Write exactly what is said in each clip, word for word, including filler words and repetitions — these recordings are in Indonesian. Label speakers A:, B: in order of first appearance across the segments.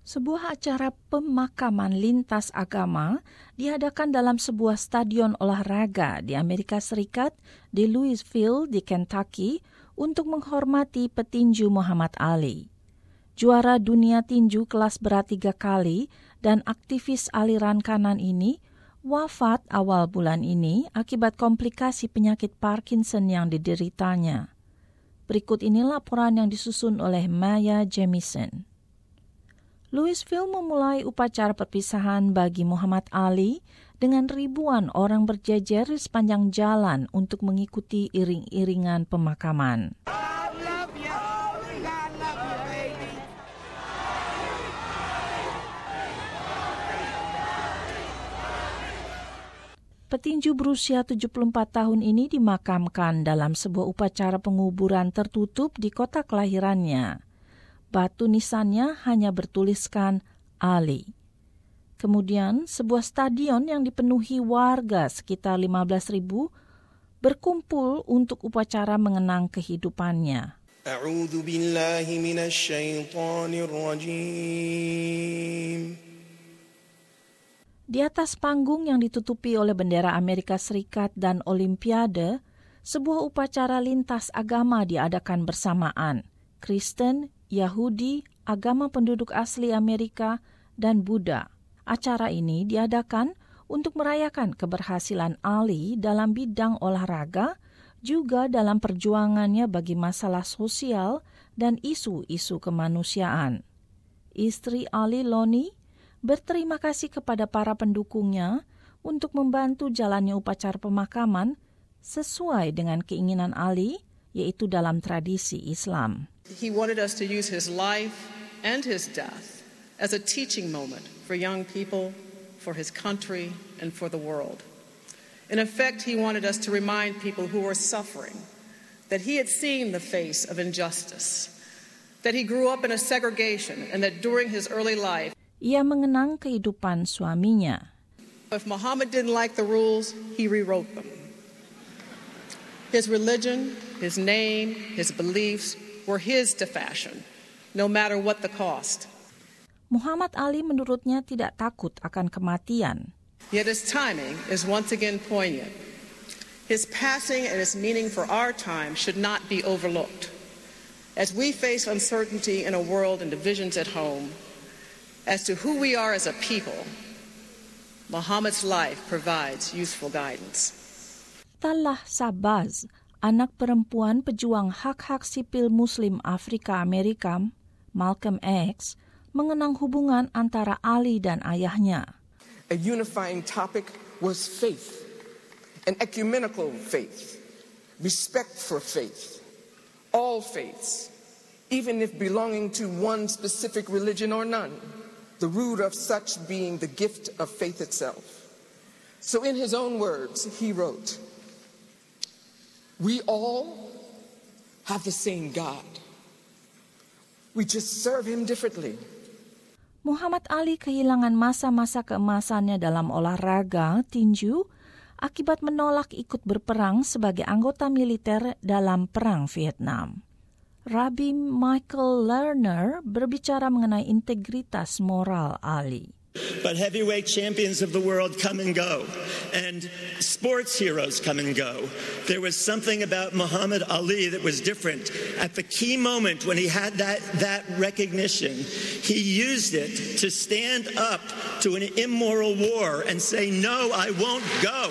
A: Sebuah acara pemakaman lintas agama diadakan dalam sebuah stadion olahraga di Amerika Serikat di Louisville di Kentucky untuk menghormati petinju Muhammad Ali. Juara dunia tinju kelas berat tiga kali dan aktivis aliran kanan ini wafat awal bulan ini akibat komplikasi penyakit Parkinson yang dideritanya. Berikut ini laporan yang disusun oleh Maya Jamison. Louisville memulai upacara perpisahan bagi Muhammad Ali dengan ribuan orang berjejer di sepanjang jalan untuk mengikuti iring-iringan pemakaman. Petinju berusia tujuh puluh empat tahun ini dimakamkan dalam sebuah upacara penguburan tertutup di kota kelahirannya. Batu nisannya hanya bertuliskan Ali. Kemudian sebuah stadion yang dipenuhi warga sekitar lima belas ribu berkumpul untuk upacara mengenang kehidupannya.
B: A'udzu billahi minasy syaithanir rajim.
A: Di atas panggung yang ditutupi oleh bendera Amerika Serikat dan Olimpiade, sebuah upacara lintas agama diadakan bersamaan. Kristen, Yahudi, agama penduduk asli Amerika, dan Buddha. Acara ini diadakan untuk merayakan keberhasilan Ali dalam bidang olahraga, juga dalam perjuangannya bagi masalah sosial dan isu-isu kemanusiaan. Istri Ali, Loni, berterima kasih kepada para pendukungnya untuk membantu jalannya upacara pemakaman sesuai dengan keinginan Ali, yaitu dalam tradisi Islam.
C: He wanted us to use his life and his death as a teaching moment for young people, for his country, and for the world. In effect, he wanted us to remind people who were suffering that he had seen the face of injustice, that he grew up in a segregation, and that during his early life,
A: ia mengenang kehidupan suaminya.
C: If Muhammad didn't like the rules, he rewrote them. His religion, his name, his beliefs were his to fashion, no matter what the cost.
A: Muhammad Ali menurutnya tidak takut akan kematian.
C: Yet his timing is once again poignant. His passing and its meaning for our time should not be overlooked. As we face uncertainty in a world and divisions at home, as to who we are as a people, Muhammad's life provides useful guidance.
A: Tallah Sabaz, anak perempuan pejuang hak-hak sipil Muslim Afrika Amerika, Malcolm X, mengenang hubungan antara Ali dan ayahnya.
B: A unifying topic was faith, an ecumenical faith, respect for faith, all faiths, even if belonging to one specific religion or none, the root of such being the gift of faith itself. So in his own words, he wrote, "We all have the same God. We just serve him differently."
A: Muhammad Ali kehilangan masa-masa keemasannya dalam olahraga tinju akibat menolak ikut berperang sebagai anggota militer dalam Perang Vietnam. Rabbi Michael Lerner berbicara mengenai integritas moral Ali.
D: But heavyweight champions of the world come and go, and sports heroes come and go. There was something about Muhammad Ali that was different. At the key moment when he had that, that recognition, he used it to stand up to an immoral war and say, "No, I won't go."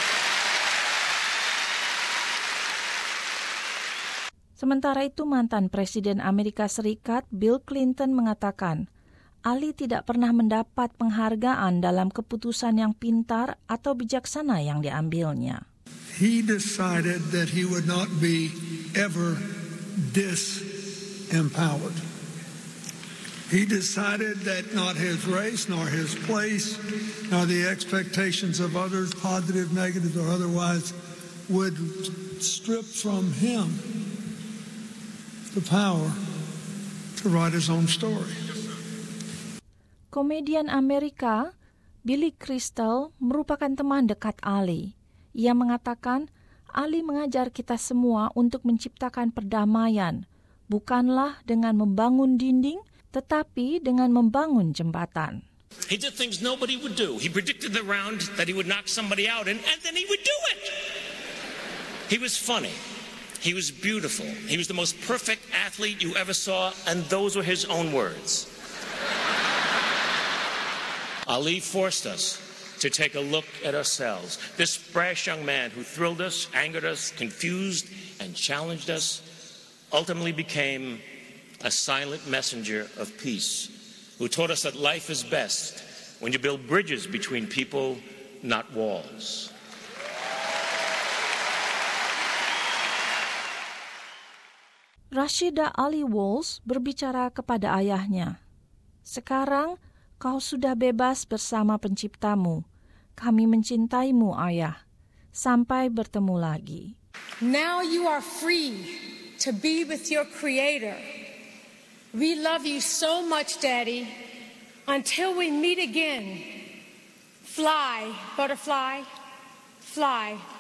A: Sementara itu, mantan Presiden Amerika Serikat Bill Clinton mengatakan, Ali tidak pernah mendapat penghargaan dalam keputusan yang pintar atau bijaksana yang diambilnya.
E: He decided that he would not be ever disempowered. He decided that not his race, nor his place, nor the expectations of others, positive, negative, or otherwise, would strip from him the power to write his own story.
A: Komedian Amerika Billy Crystal merupakan teman dekat Ali. Ia mengatakan, Ali mengajar kita semua untuk menciptakan perdamaian, bukanlah dengan membangun dinding, tetapi dengan membangun jembatan.
F: He did things nobody would do. He predicted the round that he would knock somebody out, and, and then he would do it. He was funny. He was beautiful. He was the most perfect athlete you ever saw, and those were his own words. Ali forced us to take a look at ourselves. This brash young man who thrilled us, angered us, confused, and challenged us ultimately became a silent messenger of peace, who taught us that life is best when you build bridges between people, not walls.
A: Rashida Ali Walls berbicara kepada ayahnya, "Sekarang kau sudah bebas bersama penciptamu. Kami mencintaimu, ayah. Sampai bertemu lagi."
G: Now you are free to be with your Creator. We love you so much, Daddy. Until we meet again, fly, butterfly, fly.